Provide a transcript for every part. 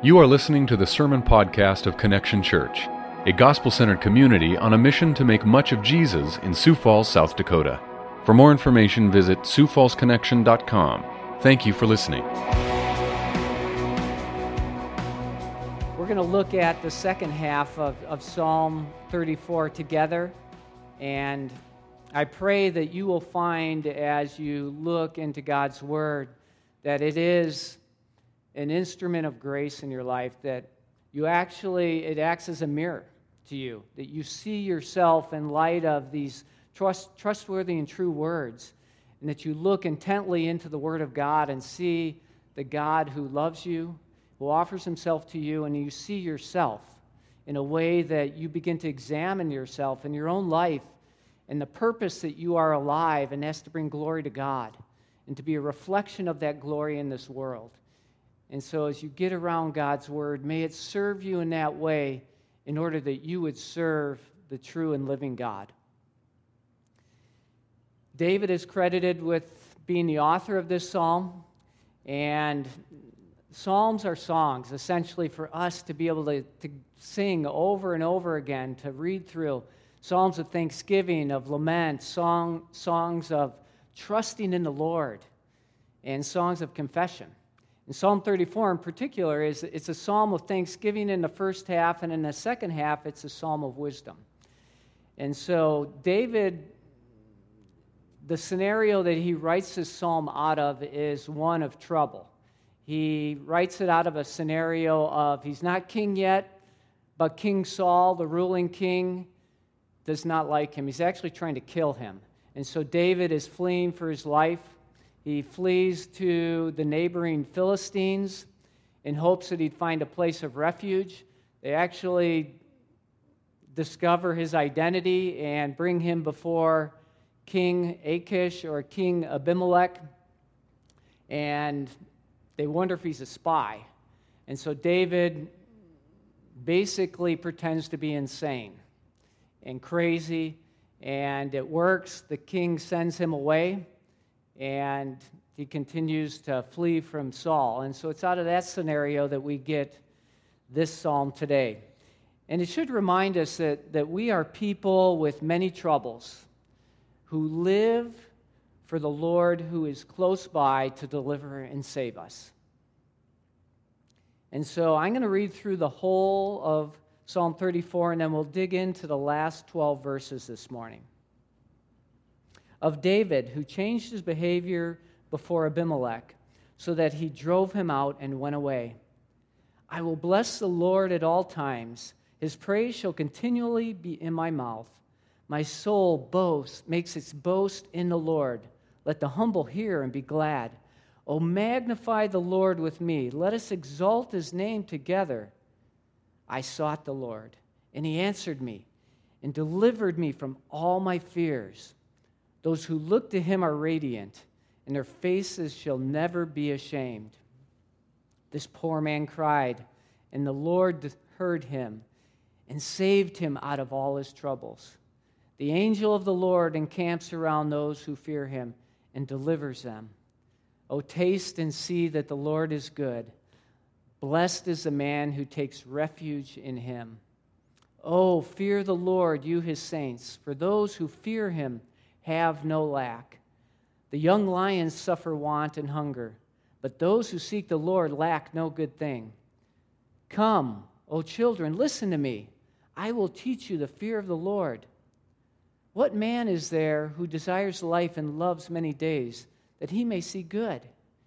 You are listening to the Sermon Podcast of Connection Church, a gospel-centered community on a mission to make much of Jesus in Sioux Falls, South Dakota. For more information, visit SiouxFallsConnection.com. Thank you for listening. We're going to look at the second half of Psalm 34 together, and I pray that you will find as you look into God's Word that it is an instrument of grace in your life, that it acts as a mirror to you, that you see yourself in light of these trustworthy and true words, and that you look intently into the Word of God and see the God who loves you, who offers himself to you, and you see yourself in a way that you begin to examine yourself in your own life and the purpose that you are alive, and that's to bring glory to God and to be a reflection of that glory in this world. And so as you get around God's Word, may it serve you in that way in order that you would serve the true and living God. David is credited with being the author of this psalm, and psalms are songs, essentially for us to be able to sing over and over again, to read through psalms of thanksgiving, of lament, songs of trusting in the Lord, and songs of confession. And Psalm 34 in particular it's a psalm of thanksgiving in the first half, and in the second half it's a psalm of wisdom. And so David, the scenario that he writes this psalm out of is one of trouble. He writes it out of a scenario of he's not king yet, but King Saul, the ruling king, does not like him. He's actually trying to kill him. And so David is fleeing for his life. He flees to the neighboring Philistines in hopes that he'd find a place of refuge. They actually discover his identity and bring him before King Achish or King Abimelech, and they wonder if he's a spy. And so David basically pretends to be insane and crazy, and it works. The king sends him away, and he continues to flee from Saul. And so it's out of that scenario that we get this psalm today. And it should remind us that we are people with many troubles who live for the Lord who is close by to deliver and save us. And so I'm going to read through the whole of Psalm 34, and then we'll dig into the last 12 verses this morning. Of David, who changed his behavior before Abimelech, so that he drove him out and went away. I will bless the Lord at all times. His praise shall continually be in my mouth. My soul makes its boast in the Lord. Let the humble hear and be glad. O magnify the Lord with me. Let us exalt his name together. I sought the Lord, and he answered me and delivered me from all my fears. Those who look to him are radiant, and their faces shall never be ashamed. This poor man cried, and the Lord heard him and saved him out of all his troubles. The angel of the Lord encamps around those who fear him and delivers them. O taste and see that the Lord is good. Blessed is the man who takes refuge in him. Oh, fear the Lord, you his saints, for those who fear him have no lack. The young lions suffer want and hunger, but those who seek the Lord lack no good thing. Come, O children, listen to me. I will teach you the fear of the Lord. What man is there who desires life and loves many days, that he may see good?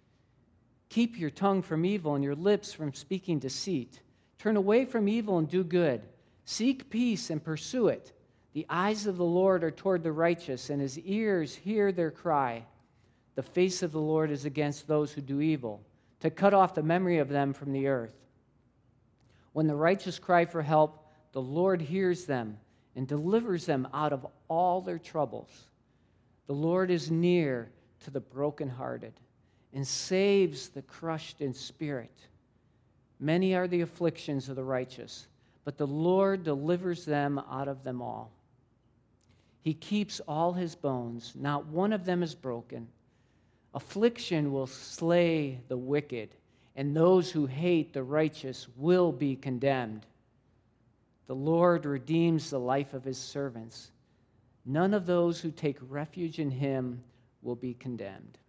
Keep your tongue from evil and your lips from speaking deceit. Turn away from evil and do good. Seek peace and pursue it. The eyes of the Lord are toward the righteous, and his ears hear their cry. The face of the Lord is against those who do evil, to cut off the memory of them from the earth. When the righteous cry for help, the Lord hears them and delivers them out of all their troubles. The Lord is near to the brokenhearted and saves the crushed in spirit. Many are the afflictions of the righteous, but the Lord delivers them out of them all. He keeps all his bones, not one of them is broken. Affliction will slay the wicked, and those who hate the righteous will be condemned. The Lord redeems the life of his servants. None of those who take refuge in him will be condemned.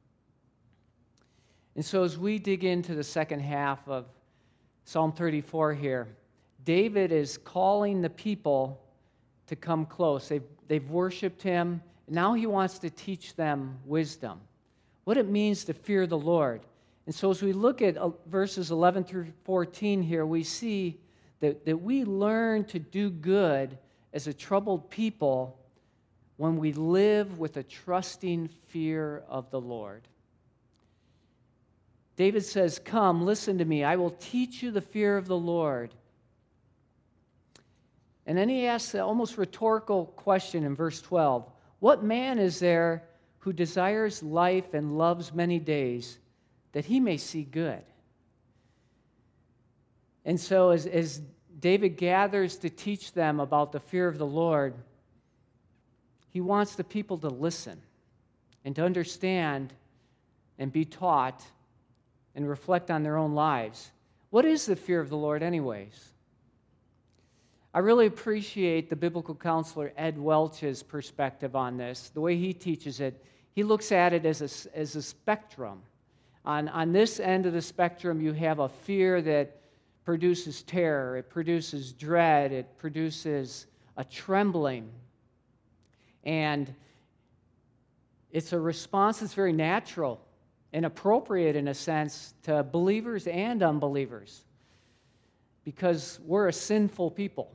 And so as we dig into the second half of Psalm 34 here, David is calling the people to come close. They've worshiped him, and now he wants to teach them wisdom, what it means to fear the Lord. And so as we look at verses 11 through 14 here, we see that we learn to do good as a troubled people when we live with a trusting fear of the Lord. David says, "Come, listen to me. I will teach you the fear of the Lord." And then he asks the almost rhetorical question in verse 12. What man is there who desires life and loves many days, that he may see good? And so as David gathers to teach them about the fear of the Lord, he wants the people to listen and to understand and be taught and reflect on their own lives. What is the fear of the Lord anyways? I really appreciate the biblical counselor Ed Welch's perspective on this. The way he teaches it, he looks at it as a spectrum. On this end of the spectrum, you have a fear that produces terror, it produces dread, it produces a trembling. And it's a response that's very natural and appropriate in a sense to believers and unbelievers, because we're a sinful people.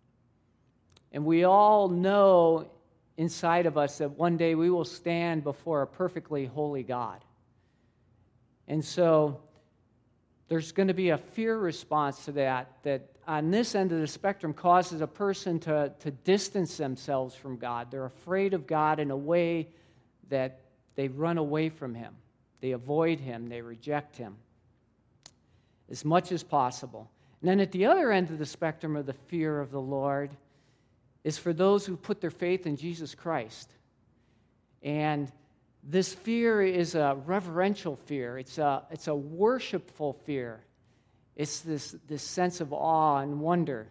And we all know inside of us that one day we will stand before a perfectly holy God. And so there's going to be a fear response to that on this end of the spectrum causes a person to distance themselves from God. They're afraid of God in a way that they run away from him. They avoid him. They reject him as much as possible. And then at the other end of the spectrum of the fear of the Lord is for those who put their faith in Jesus Christ. And this fear is a reverential fear. It's a worshipful fear. It's this sense of awe and wonder.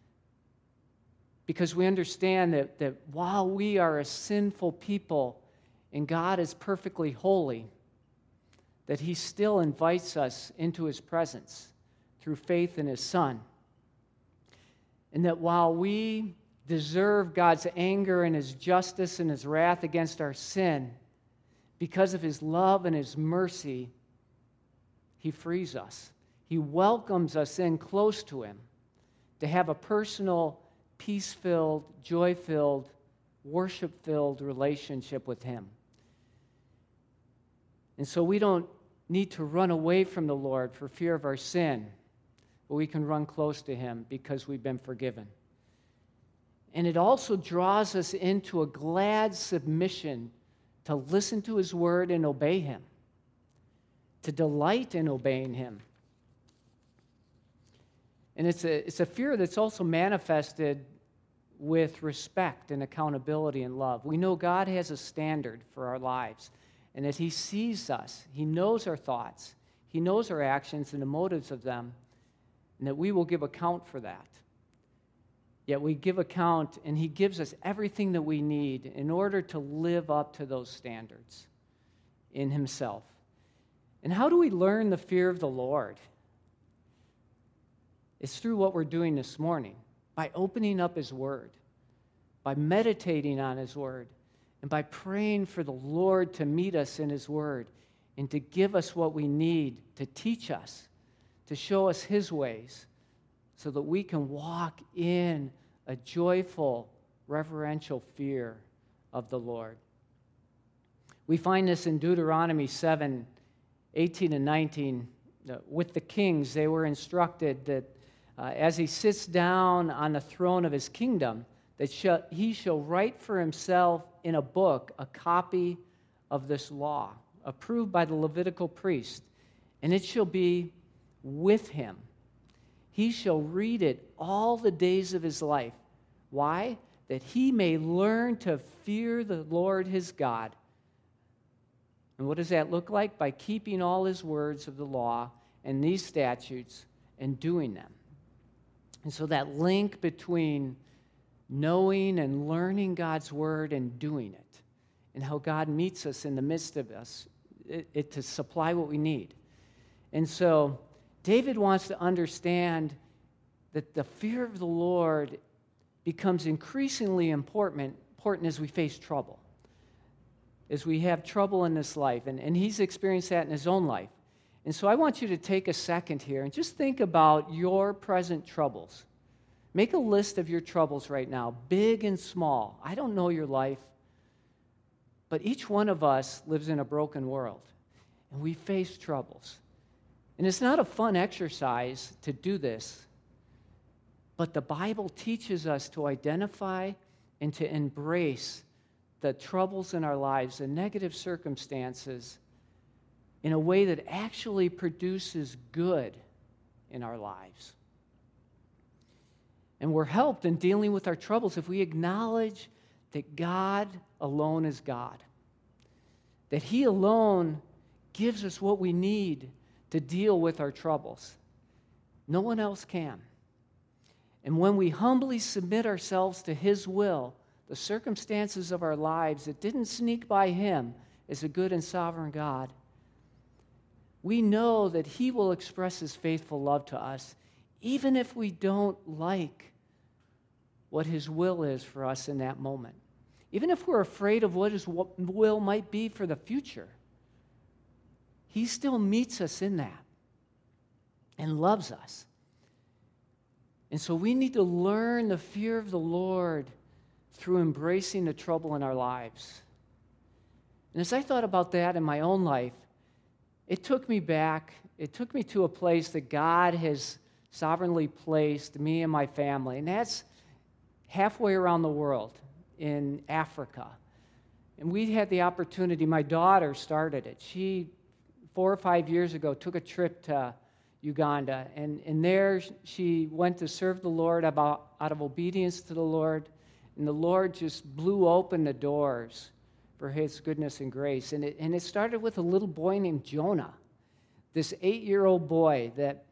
Because we understand that while we are a sinful people and God is perfectly holy, that he still invites us into his presence through faith in his Son. And that while we deserve God's anger and his justice and his wrath against our sin, because of his love and his mercy, he frees us. He welcomes us in close to him to have a personal, peace-filled, joy-filled, worship-filled relationship with him. And so we don't need to run away from the Lord for fear of our sin, but we can run close to him because we've been forgiven. And it also draws us into a glad submission to listen to his word and obey him, to delight in obeying him. And it's a fear that's also manifested with respect and accountability and love. We know God has a standard for our lives, and that he sees us, he knows our thoughts, he knows our actions and the motives of them, and that we will give account for that. Yet we give account, and he gives us everything that we need in order to live up to those standards in himself. And how do we learn the fear of the Lord? It's through what we're doing this morning, by opening up his word, by meditating on his word, and by praying for the Lord to meet us in his word and to give us what we need, to teach us, to show us his ways, so that we can walk in a joyful, reverential fear of the Lord. We find this in Deuteronomy 7, 18 and 19. With the kings, they were instructed that as he sits down on the throne of his kingdom, that he shall write for himself in a book a copy of this law, approved by the Levitical priest, and it shall be with him. He shall read it all the days of his life. Why? That he may learn to fear the Lord his God. And what does that look like? By keeping all his words of the law and these statutes and doing them. And so that link between knowing and learning God's word and doing it, and how God meets us in the midst of us to supply what we need. And so David wants to understand that the fear of the Lord becomes increasingly important as we face trouble, as we have trouble in this life. And he's experienced that in his own life. And so I want you to take a second here and just think about your present troubles. Make a list of your troubles right now, big and small. I don't know your life, but each one of us lives in a broken world, and we face troubles. And it's not a fun exercise to do this, but the Bible teaches us to identify and to embrace the troubles in our lives, the negative circumstances, in a way that actually produces good in our lives. And we're helped in dealing with our troubles if we acknowledge that God alone is God, that He alone gives us what we need to deal with our troubles. No one else can. And when we humbly submit ourselves to His will, the circumstances of our lives that didn't sneak by Him as a good and sovereign God, we know that He will express His faithful love to us, even if we don't like what His will is for us in that moment. Even if we're afraid of what His will might be for the future, He still meets us in that and loves us. And so we need to learn the fear of the Lord through embracing the trouble in our lives. And as I thought about that in my own life, it took me to a place that God has sovereignly placed me and my family, and that's halfway around the world in Africa. And we had the opportunity, my daughter started it. She, 4 or 5 years ago, took a trip to Uganda, and there she went to serve the Lord out of obedience to the Lord, and the Lord just blew open the doors for His goodness and grace. And it started with a little boy named Jonah, this 8-year-old boy that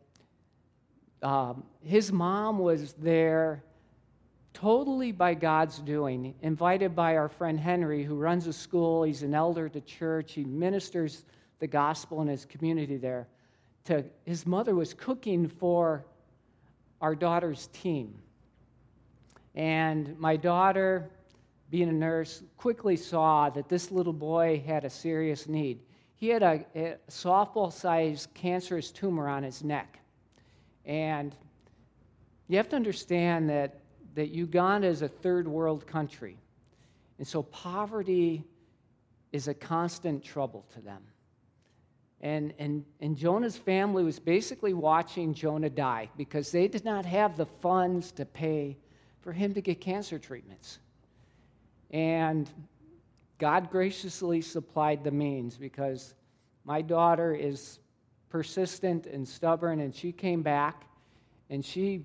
his mom was there totally by God's doing, invited by our friend Henry, who runs a school. He's an elder at the church. He ministers the gospel in his community there. His mother was cooking for our daughter's team. And my daughter, being a nurse, quickly saw that this little boy had a serious need. He had a softball-sized cancerous tumor on his neck. And you have to understand that Uganda is a third world country. And so poverty is a constant trouble to them. And Jonah's family was basically watching Jonah die because they did not have the funds to pay for him to get cancer treatments. And God graciously supplied the means because my daughter is persistent and stubborn, and she came back, and she,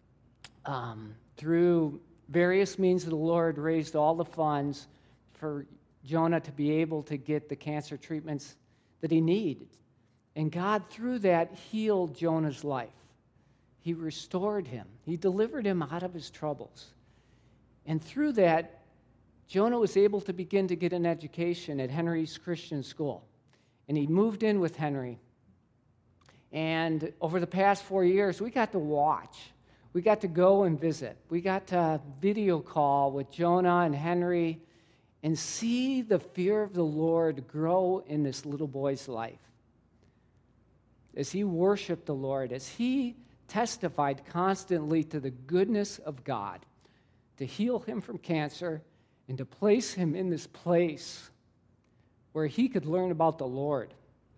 through various means of the Lord, raised all the funds for Jonah to be able to get the cancer treatments that he needed. And God, through that, healed Jonah's life. He restored him. He delivered him out of his troubles. And through that, Jonah was able to begin to get an education at Henry's Christian School. And he moved in with Henry. And over the past 4 years, we got to watch. We got to go and visit. We got to video call with Jonah and Henry and see the fear of the Lord grow in this little boy's life. As he worshiped the Lord, as he testified constantly to the goodness of God, to heal him from cancer and to place him in this place where he could learn about the Lord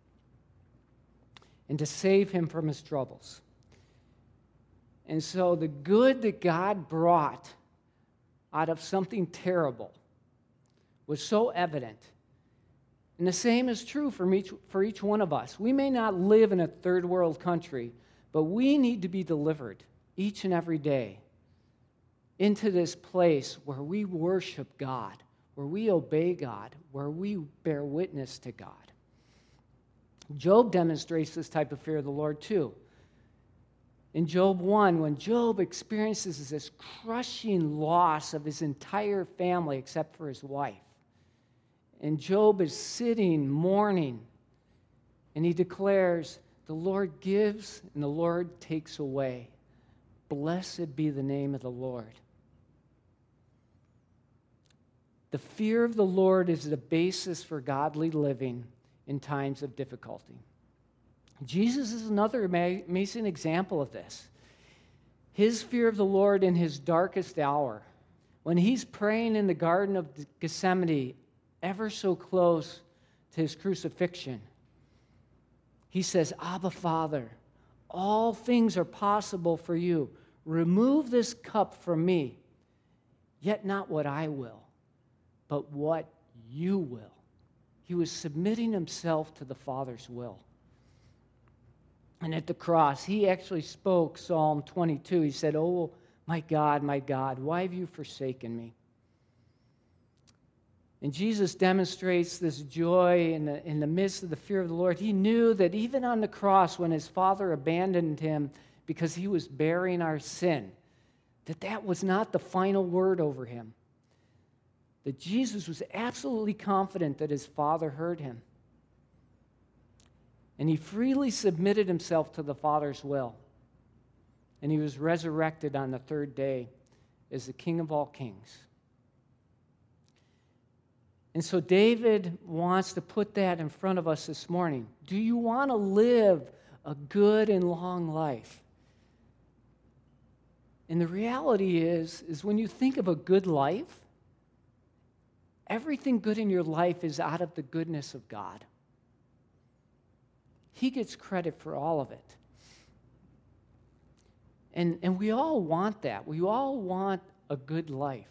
and to save him from his troubles. And so the good that God brought out of something terrible was so evident. And the same is true for each one of us. We may not live in a third world country, but we need to be delivered each and every day into this place where we worship God, where we obey God, where we bear witness to God. Job demonstrates this type of fear of the Lord too. In Job 1, when Job experiences this crushing loss of his entire family except for his wife, and Job is sitting mourning, and he declares, "The Lord gives and the Lord takes away. Blessed be the name of the Lord." The fear of the Lord is the basis for godly living in times of difficulty. Jesus is another amazing example of this. His fear of the Lord in his darkest hour, when he's praying in the Garden of Gethsemane, ever so close to his crucifixion, he says, "Abba, Father, all things are possible for you. Remove this cup from me, yet not what I will, but what you will." He was submitting himself to the Father's will. And at the cross, he actually spoke Psalm 22. He said, "Oh, my God, why have you forsaken me?" And Jesus demonstrates this joy in the midst of the fear of the Lord. He knew that even on the cross, when his Father abandoned him because he was bearing our sin, that was not the final word over him. That Jesus was absolutely confident that his Father heard him. And he freely submitted himself to the Father's will. And he was resurrected on the third day as the King of all kings. And so David wants to put that in front of us this morning. Do you want to live a good and long life? And the reality is when you think of a good life, everything good in your life is out of the goodness of God. He gets credit for all of it. And we all want that. We all want a good life.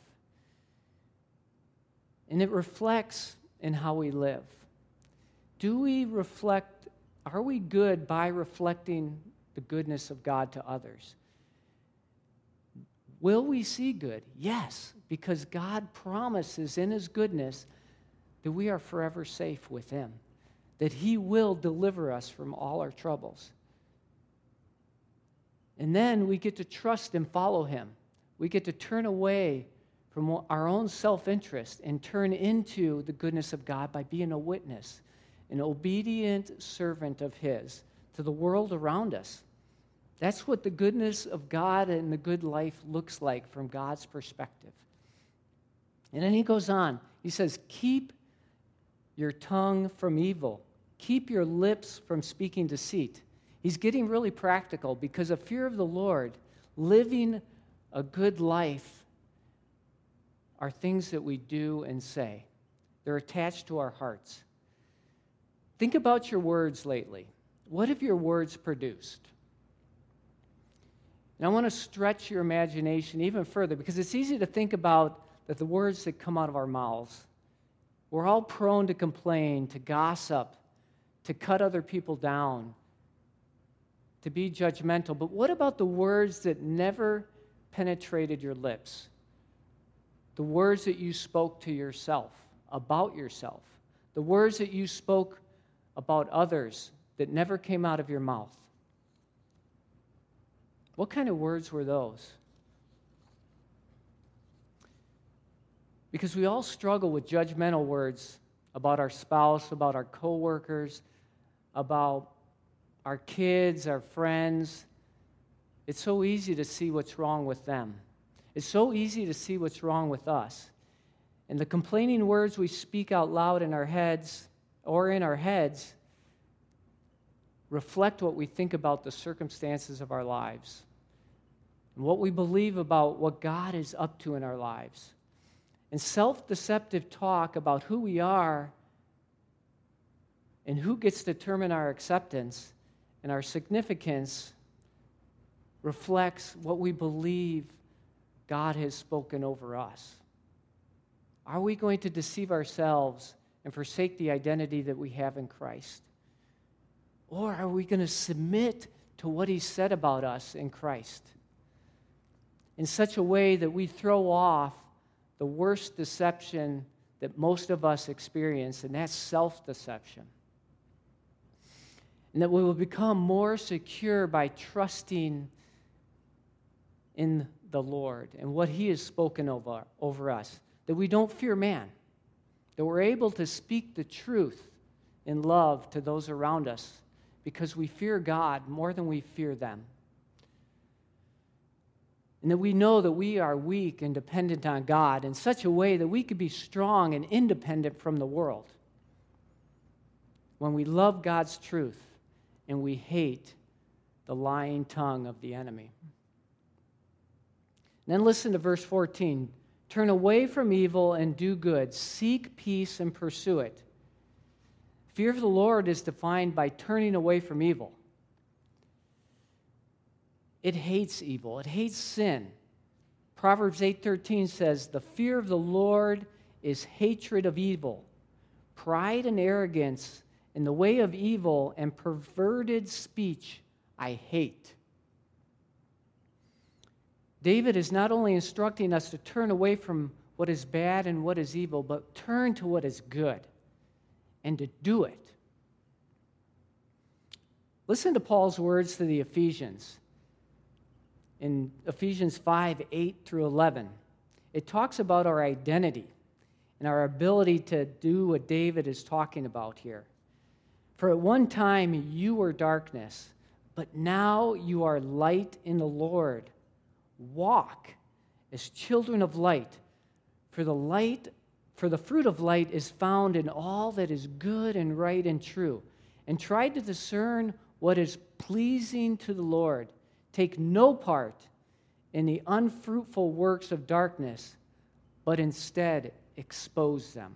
And it reflects in how we live. Are we good by reflecting the goodness of God to others? Will we see good? Yes, because God promises in his goodness that we are forever safe with him, that he will deliver us from all our troubles. And then we get to trust and follow him. We get to turn away from our own self-interest and turn into the goodness of God by being a witness, an obedient servant of his to the world around us. That's what the goodness of God and the good life looks like from God's perspective. And then he goes on. He says, "Keep your tongue from evil. Keep your lips from speaking deceit." He's getting really practical because a fear of the Lord, living a good life, are things that we do and say. They're attached to our hearts. Think about your words lately. What have your words produced? And I want to stretch your imagination even further because it's easy to think about that the words that come out of our mouths. We're all prone to complain, to gossip, to cut other people down, to be judgmental. But what about the words that never penetrated your lips? The words that you spoke to yourself, about yourself. The words that you spoke about others that never came out of your mouth. What kind of words were those? Because we all struggle with judgmental words about our spouse, about our coworkers, about our kids, our friends. It's so easy to see what's wrong with them. It's so easy to see what's wrong with us. And the complaining words we speak out loud in our heads reflect what we think about the circumstances of our lives and what we believe about what God is up to in our lives. And self-deceptive talk about who we are and who gets to determine our acceptance and our significance reflects what we believe God has spoken over us. Are we going to deceive ourselves and forsake the identity that we have in Christ? Or are we going to submit to what he said about us in Christ in such a way that we throw off the worst deception that most of us experience, and that's self-deception? And that we will become more secure by trusting in the Lord and what He has spoken over us. That we don't fear man. That we're able to speak the truth in love to those around us because we fear God more than we fear them. And that we know that we are weak and dependent on God in such a way that we could be strong and independent from the world when we love God's truth and we hate the lying tongue of the enemy. And then listen to verse 14. Turn away from evil and do good. Seek peace and pursue it. Fear of the Lord is defined by turning away from evil. It hates evil. It hates sin. Proverbs 8:13 says, "The fear of the Lord is hatred of evil. Pride and arrogance in the way of evil and perverted speech I hate." David is not only instructing us to turn away from what is bad and what is evil, but turn to what is good and to do it. Listen to Paul's words to the Ephesians. In Ephesians 5:8-11, it talks about our identity and our ability to do what David is talking about here. For at one time you were darkness, but now you are light in the Lord. Walk as children of light, for the fruit of light is found in all that is good and right and true. And try to discern what is pleasing to the Lord. Take no part in the unfruitful works of darkness, but instead expose them.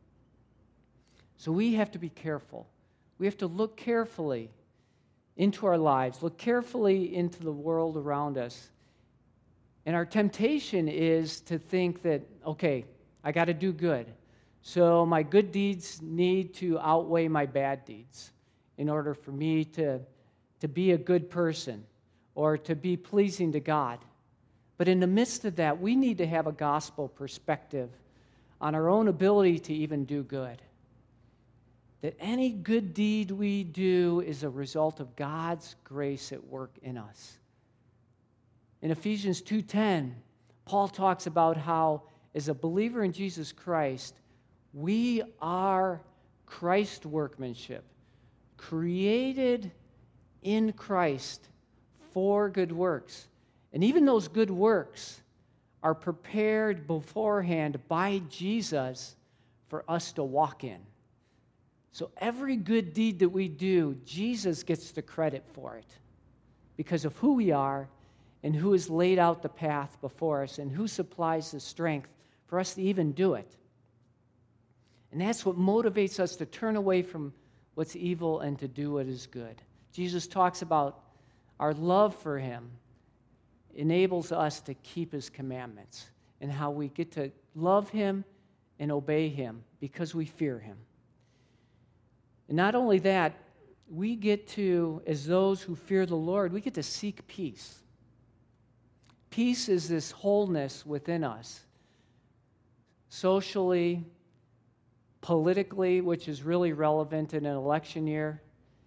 So we have to be careful. We have to look carefully into our lives, look carefully into the world around us. And our temptation is to think that, okay, I got to do good. So my good deeds need to outweigh my bad deeds in order for me to be a good person or to be pleasing to God. But in the midst of that, we need to have a gospel perspective on our own ability to even do good. That any good deed we do is a result of God's grace at work in us. In Ephesians 2:10, Paul talks about how, as a believer in Jesus Christ, we are Christ's workmanship, created in Christ for good works. And even those good works are prepared beforehand by Jesus for us to walk in. So every good deed that we do, Jesus gets the credit for it because of who we are and who has laid out the path before us and who supplies the strength for us to even do it. And that's what motivates us to turn away from what's evil and to do what is good. Jesus talks about our love for Him enables us to keep His commandments and how we get to love Him and obey Him because we fear Him. And not only that, we get to, as those who fear the Lord, we get to seek peace. Peace is this wholeness within us, socially, politically, which is really relevant in an election year,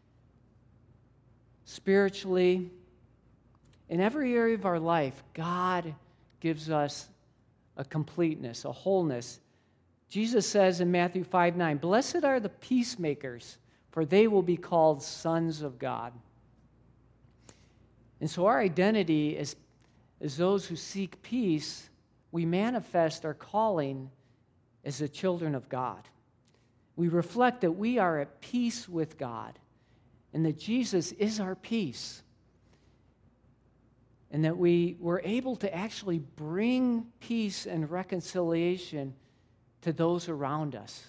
spiritually. In every area of our life, God gives us a completeness, a wholeness. Jesus says in Matthew 5:9, "Blessed are the peacemakers, for they will be called sons of God." And so our identity as those who seek peace, we manifest our calling as the children of God. We reflect that we are at peace with God and that Jesus is our peace. And that we were able to actually bring peace and reconciliation to those around us.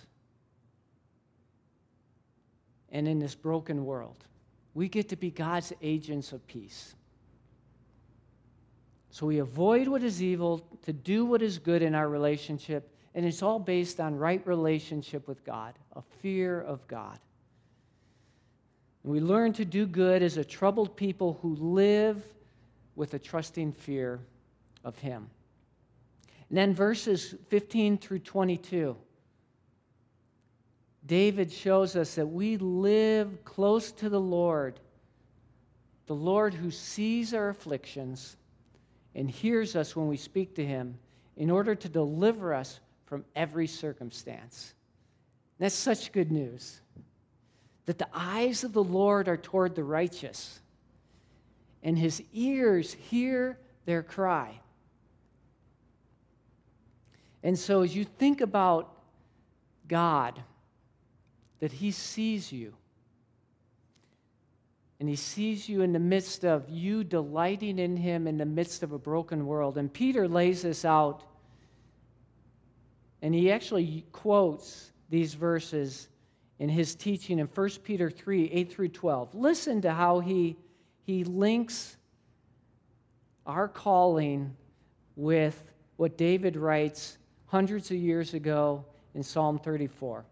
And in this broken world, we get to be God's agents of peace. So we avoid what is evil to do what is good in our relationship, and it's all based on right relationship with God, a fear of God. And we learn to do good as a troubled people who live with a trusting fear of Him. And then verses 15 through 22. David shows us that we live close to the Lord who sees our afflictions and hears us when we speak to him in order to deliver us from every circumstance. That's such good news, that the eyes of the Lord are toward the righteous, and his ears hear their cry. And so as you think about God, that he sees you, and he sees you in the midst of you delighting in him in the midst of a broken world. And Peter lays this out, and he actually quotes these verses in his teaching in 1 Peter 3, 8 through 12. Listen to how he links our calling with what David writes hundreds of years ago in Psalm 34.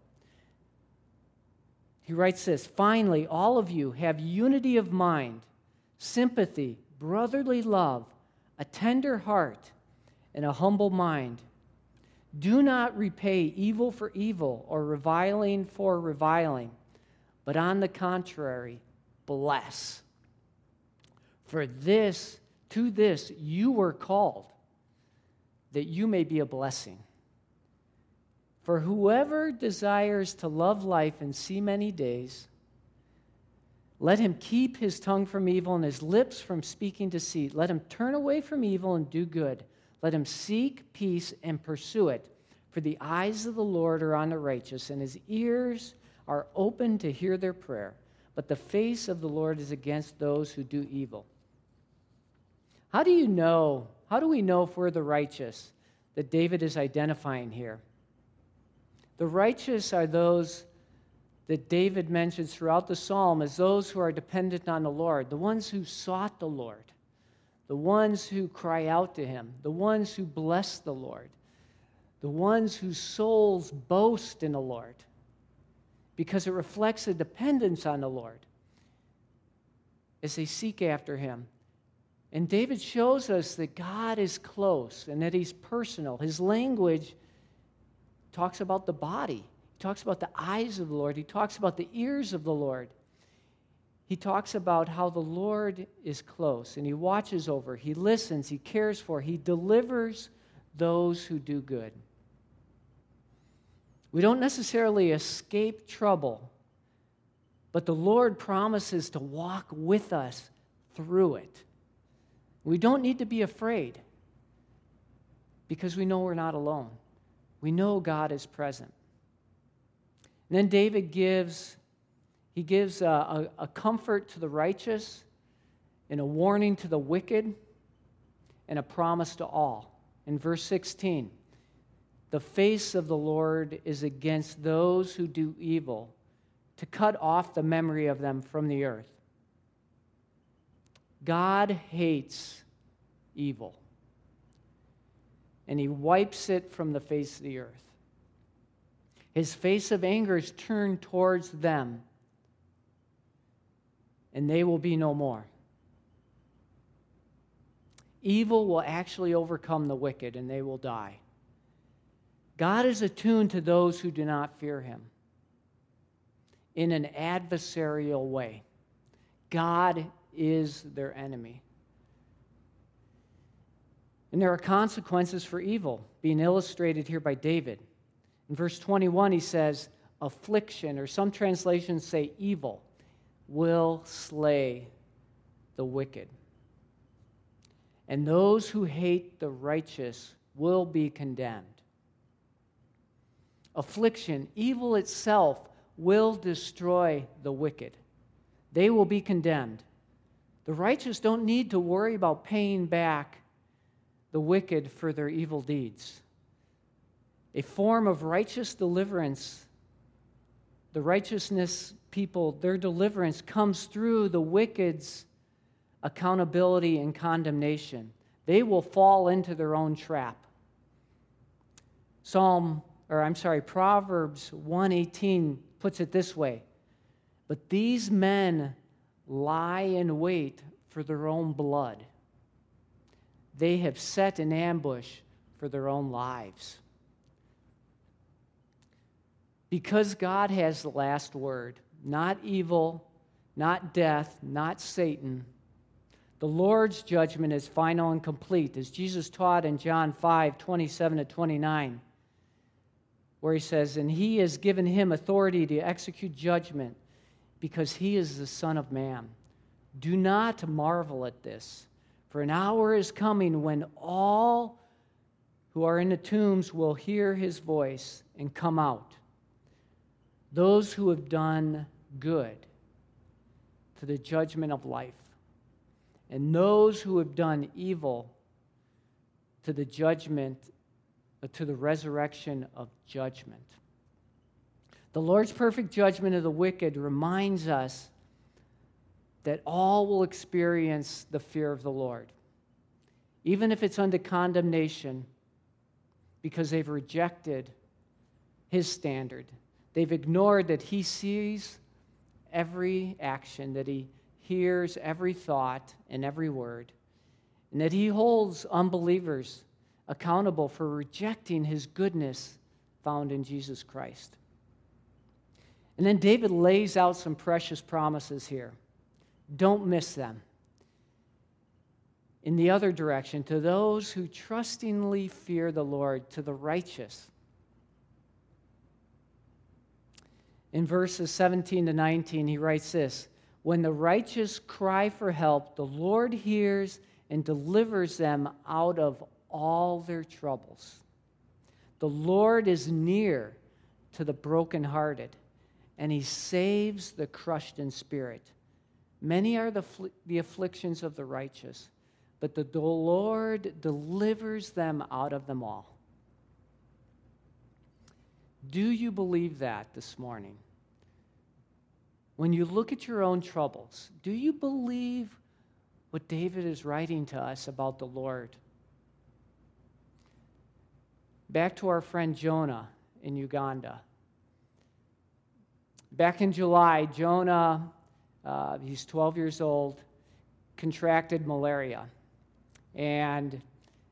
He writes this, "Finally, all of you have unity of mind, sympathy, brotherly love, a tender heart, and a humble mind. Do not repay evil for evil or reviling for reviling, but on the contrary, bless. For to this you were called, that you may be a blessing. For whoever desires to love life and see many days, let him keep his tongue from evil and his lips from speaking deceit. Let him turn away from evil and do good. Let him seek peace and pursue it. For the eyes of the Lord are on the righteous, and his ears are open to hear their prayer. But the face of the Lord is against those who do evil." How do we know if we're the righteous that David is identifying here? The righteous are those that David mentions throughout the psalm as those who are dependent on the Lord, the ones who sought the Lord, the ones who cry out to him, the ones who bless the Lord, the ones whose souls boast in the Lord, because it reflects a dependence on the Lord as they seek after him. And David shows us that God is close and that he's personal. His language talks about the body. He talks about the eyes of the Lord. He talks about the ears of the Lord. He talks about how the Lord is close and he watches over, he listens, he cares for, he delivers those who do good. We don't necessarily escape trouble, but the Lord promises to walk with us through it. We don't need to be afraid because we know we're not alone. We know God is present. And then David gives a comfort to the righteous and a warning to the wicked and a promise to all. In verse 16, the face of the Lord is against those who do evil, to cut off the memory of them from the earth. God hates evil, and he wipes it from the face of the earth. His face of anger is turned towards them, and they will be no more. Evil will actually overcome the wicked, and they will die. God is attuned to those who do not fear him in an adversarial way. God is their enemy. And there are consequences for evil, being illustrated here by David. In verse 21, he says, affliction, or some translations say evil, will slay the wicked. And those who hate the righteous will be condemned. Affliction, evil itself, will destroy the wicked. They will be condemned. The righteous don't need to worry about paying back the wicked for their evil deeds. A form of righteous deliverance, the righteousness people, their deliverance comes through the wicked's accountability and condemnation. They will fall into their own trap. Proverbs 1:18 puts it this way: but these men lie in wait for their own blood. They have set an ambush for their own lives. Because God has the last word, not evil, not death, not Satan, the Lord's judgment is final and complete, as Jesus taught in John 5:27-29, where he says, "And he has given him authority to execute judgment, because he is the Son of Man. Do not marvel at this, for an hour is coming when all who are in the tombs will hear his voice and come out. Those who have done good to the judgment of life, and those who have done evil to the judgment, to the resurrection of judgment." The Lord's perfect judgment of the wicked reminds us that all will experience the fear of the Lord, even if it's under condemnation, because they've rejected his standard. They've ignored that he sees every action, that he hears every thought and every word, and that he holds unbelievers accountable for rejecting his goodness found in Jesus Christ. And then David lays out some precious promises here. Don't miss them. In the other direction, to those who trustingly fear the Lord, to the righteous. In verses 17-19, he writes this: "When the righteous cry for help, the Lord hears and delivers them out of all their troubles. The Lord is near to the brokenhearted, and he saves the crushed in spirit. Many are the afflictions of the righteous, but the Lord delivers them out of them all." Do you believe that this morning? When you look at your own troubles, do you believe what David is writing to us about the Lord? Back to our friend Jonah in Uganda. Back in July, Jonah, he's 12 years old, contracted malaria. And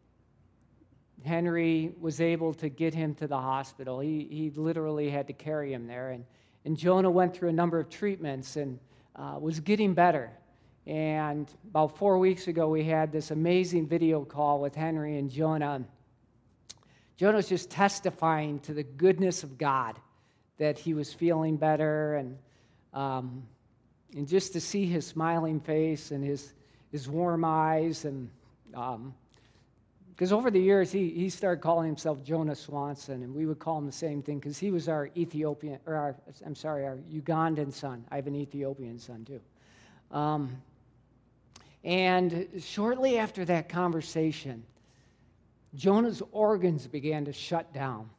Henry was able to get him to the hospital. He literally had to carry him there. And Jonah went through a number of treatments and was getting better. And about 4 weeks ago, we had this amazing video call with Henry and Jonah. Jonah was just testifying to the goodness of God, that he was feeling better, and just to see his smiling face and his warm eyes, and because over the years he started calling himself Jonah Swanson, and we would call him the same thing because he was our our Ugandan son. I have an Ethiopian son too. And shortly after that conversation, Jonah's organs began to shut down.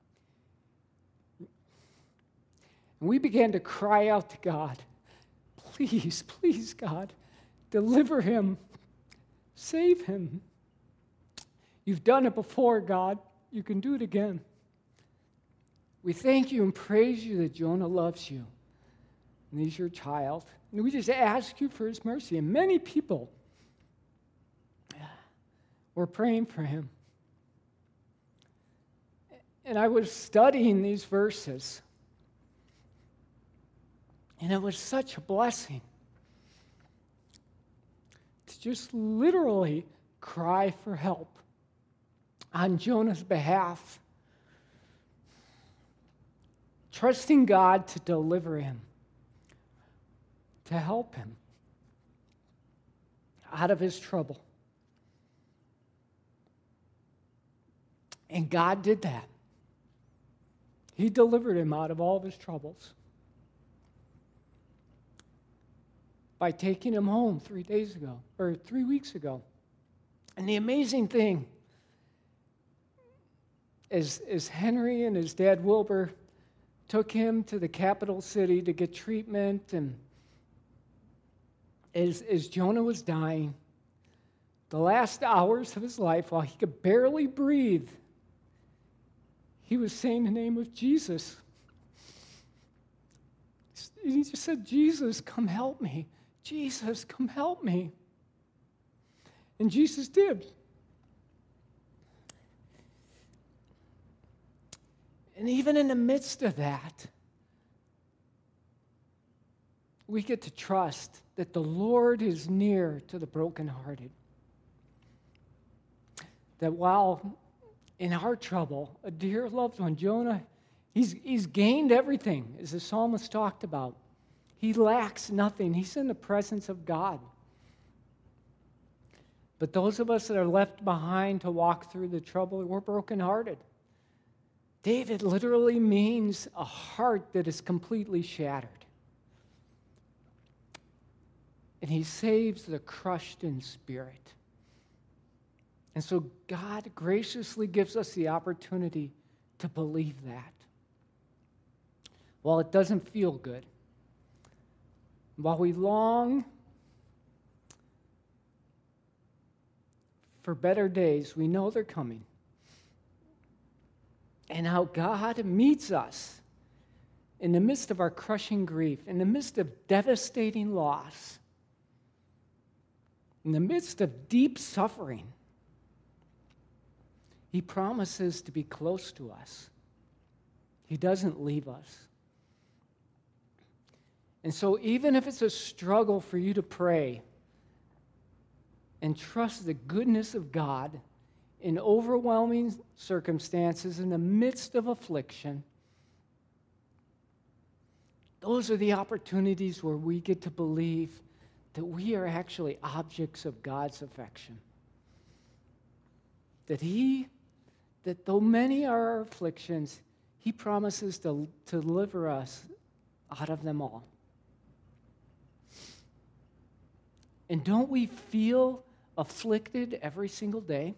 And we began to cry out to God, "Please, please, God, deliver him. Save him. You've done it before, God. You can do it again." We thank you and praise you that Jonah loves you, and he's your child. And we just ask you for his mercy. And many people were praying for him. And I was studying these verses, and it was such a blessing to just literally cry for help on Jonah's behalf, trusting God to deliver him, to help him out of his trouble. And God did that. He delivered him out of all of his troubles by taking him home 3 weeks ago. And the amazing thing is Henry and his dad Wilbur took him to the capital city to get treatment, and as Jonah was dying, the last hours of his life, while he could barely breathe, he was saying the name of Jesus. He just said, "Jesus, come help me. Jesus, come help me." And Jesus did. And even in the midst of that, we get to trust that the Lord is near to the brokenhearted. That while in our trouble, a dear loved one, Jonah, he's gained everything, as the psalmist talked about. He lacks nothing. He's in the presence of God. But those of us that are left behind to walk through the trouble, we're brokenhearted. David literally means a heart that is completely shattered. And he saves the crushed in spirit. And so God graciously gives us the opportunity to believe that. While it doesn't feel good, while we long for better days, we know they're coming. And how God meets us in the midst of our crushing grief, in the midst of devastating loss, in the midst of deep suffering. He promises to be close to us. He doesn't leave us. And so even if it's a struggle for you to pray and trust the goodness of God in overwhelming circumstances, in the midst of affliction, those are the opportunities where we get to believe that we are actually objects of God's affection. That though many are our afflictions, He promises to deliver us out of them all. And don't we feel afflicted every single day?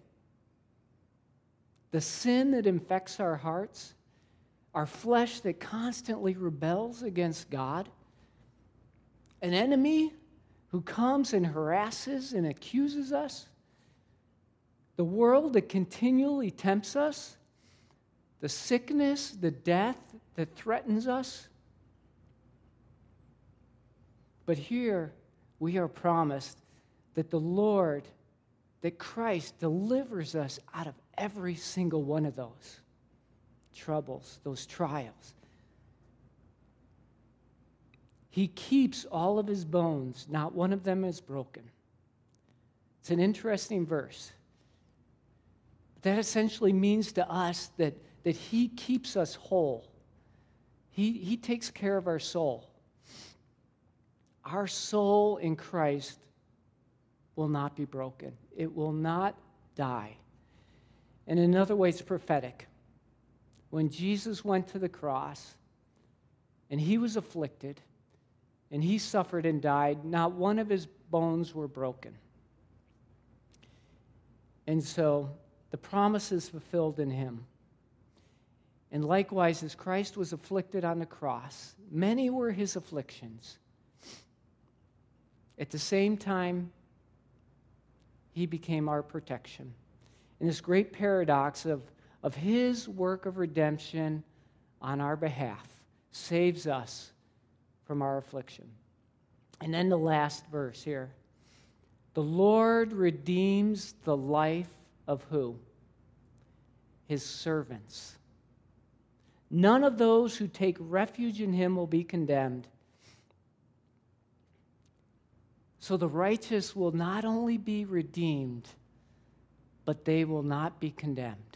The sin that infects our hearts, our flesh that constantly rebels against God, an enemy who comes and harasses and accuses us, the world that continually tempts us, the sickness, the death that threatens us. But here we are promised that the Lord, that Christ delivers us out of every single one of those troubles, those trials. He keeps all of His bones, not one of them is broken. It's an interesting verse. That essentially means to us that He keeps us whole. He takes care of our soul. Our soul in Christ will not be broken. It will not die. And in other ways, prophetic. When Jesus went to the cross and He was afflicted and He suffered and died, not one of His bones were broken. And so the promise is fulfilled in Him. And likewise, as Christ was afflicted on the cross, many were His afflictions. At the same time, He became our protection. And this great paradox of His work of redemption on our behalf saves us from our affliction. And then the last verse here. The Lord redeems the life of who? His servants. None of those who take refuge in Him will be condemned. So the righteous will not only be redeemed, but they will not be condemned.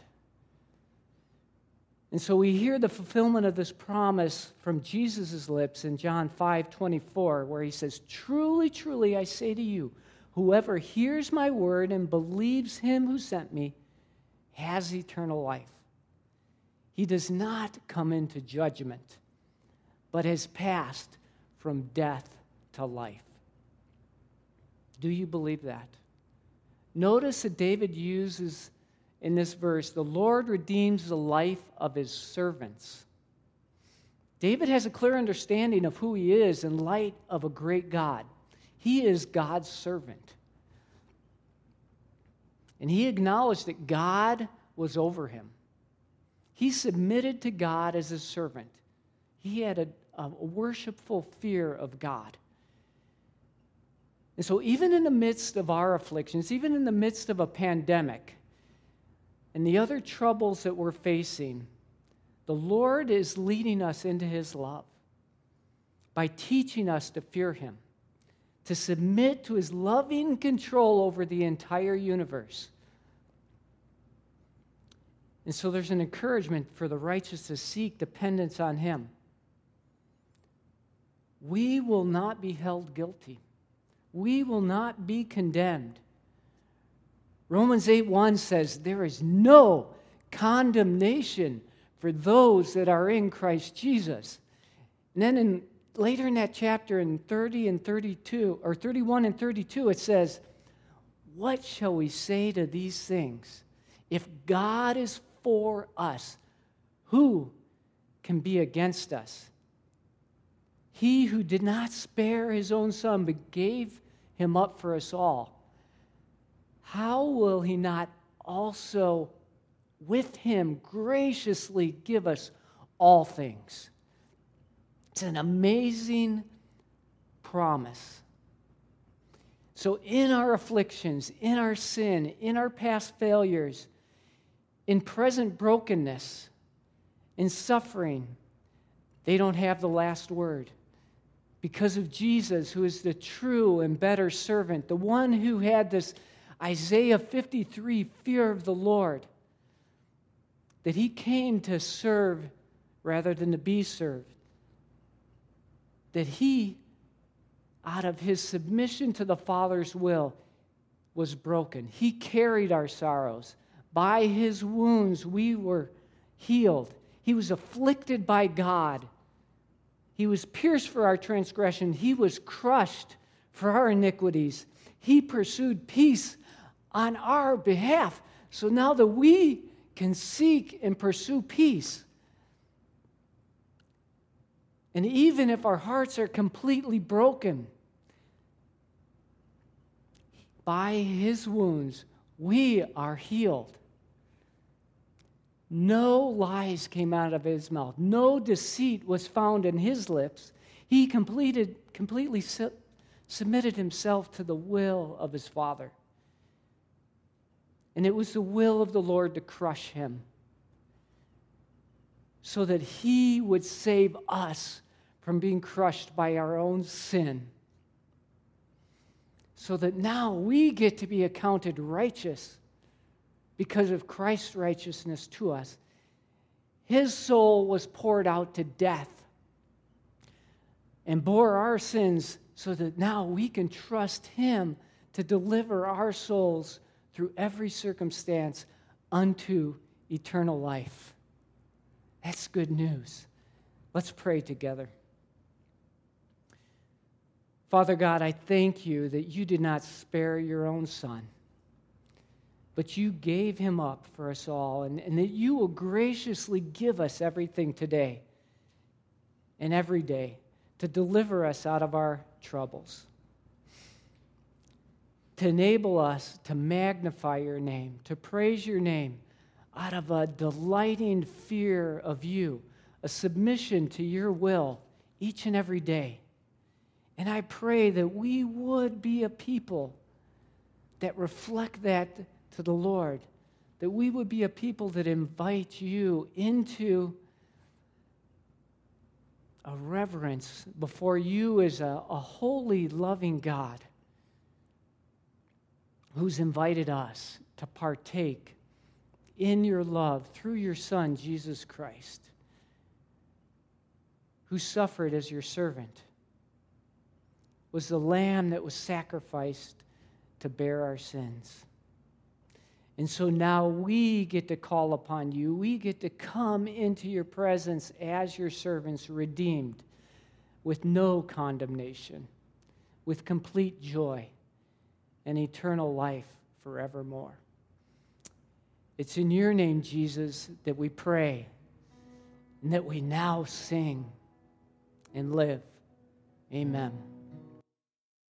And so we hear the fulfillment of this promise from Jesus' lips in John 5:24, where He says, "Truly, truly, I say to you, whoever hears my word and believes Him who sent me has eternal life. He does not come into judgment, but has passed from death to life." Do you believe that? Notice that David uses in this verse, the Lord redeems the life of His servants. David has a clear understanding of who he is in light of a great God. He is God's servant. And he acknowledged that God was over him. He submitted to God as His servant. He had a worshipful fear of God. And so even in the midst of our afflictions, even in the midst of a pandemic and the other troubles that we're facing, The Lord is leading us into his love by teaching us to fear him, to submit to his loving control over the entire universe. And so there's an encouragement for the righteous to seek dependence on him. We will not be held guilty. We will not be condemned. Romans 8:1 says, there is no condemnation for those that are in Christ Jesus. And then later in that chapter, in 30 and 32, or 31 and 32, it says, what shall we say to these things? If God is for us, who can be against us? He who did not spare his own son, but gave him up for us all, how will he not also with him graciously give us all things? It's an amazing promise. So in our afflictions, in our sin, in our past failures, in present brokenness, in suffering, they don't have the last word. Because of Jesus, who is the true and better servant, the one who had this Isaiah 53 fear of the Lord, that he came to serve rather than to be served, that he, out of his submission to the Father's will, was broken. He carried our sorrows. By his wounds we were healed. He was afflicted by God. He was pierced for our transgression. He was crushed for our iniquities. He pursued peace on our behalf. So now that we can seek and pursue peace, and even if our hearts are completely broken, by his wounds we are healed. No lies came out of his mouth. No deceit was found in his lips. He completely submitted himself to the will of his Father. And it was the will of the Lord to crush him so that he would save us from being crushed by our own sin. So that now we get to be accounted righteous because of Christ's righteousness to us. His soul was poured out to death and bore our sins so that now we can trust him to deliver our souls through every circumstance unto eternal life. That's good news. Let's pray together. Father God, I thank you that you did not spare your own son, but you gave him up for us all, and that you will graciously give us everything today and every day to deliver us out of our troubles, to enable us to magnify your name, to praise your name out of a delighting fear of you, a submission to your will each and every day. And I pray that we would be a people that reflect that to the Lord, that we would be a people that invite you into a reverence before you as a holy, loving God who's invited us to partake in your love through your Son, Jesus Christ, who suffered as your servant, was the lamb that was sacrificed to bear our sins. And so now we get to call upon you. We get to come into your presence as your servants, redeemed with no condemnation, with complete joy and eternal life forevermore. It's in your name, Jesus, that we pray and that we now sing and live. Amen.